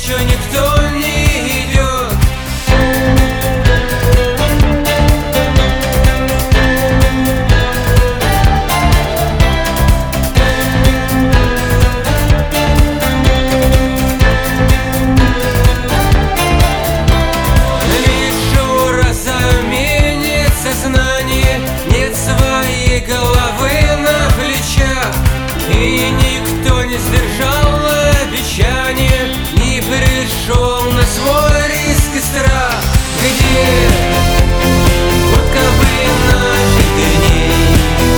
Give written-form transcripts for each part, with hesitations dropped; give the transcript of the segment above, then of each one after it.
навстречу никто не идет. Нет своей головы на плечах, и никто не сдержал обещания, не пришел на свой риск и страх. Где вот кабы наших дней?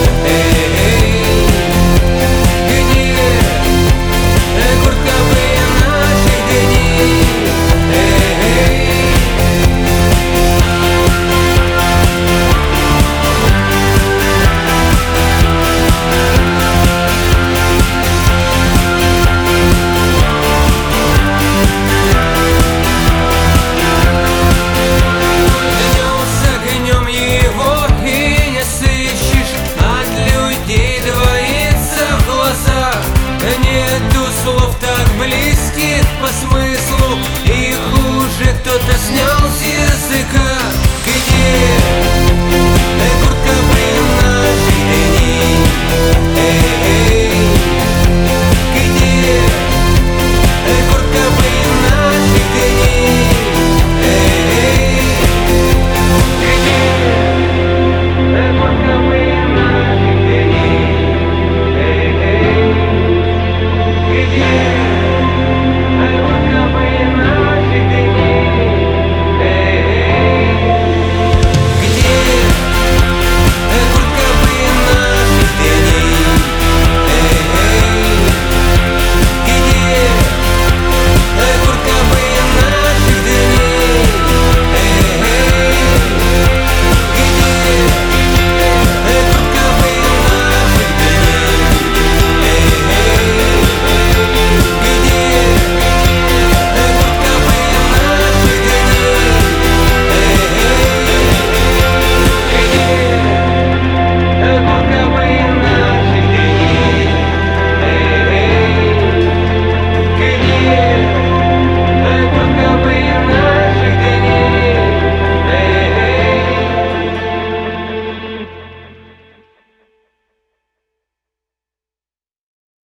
Где куртка бы наших дней? Нету слов так близких по смыслу, их уже кто-то снял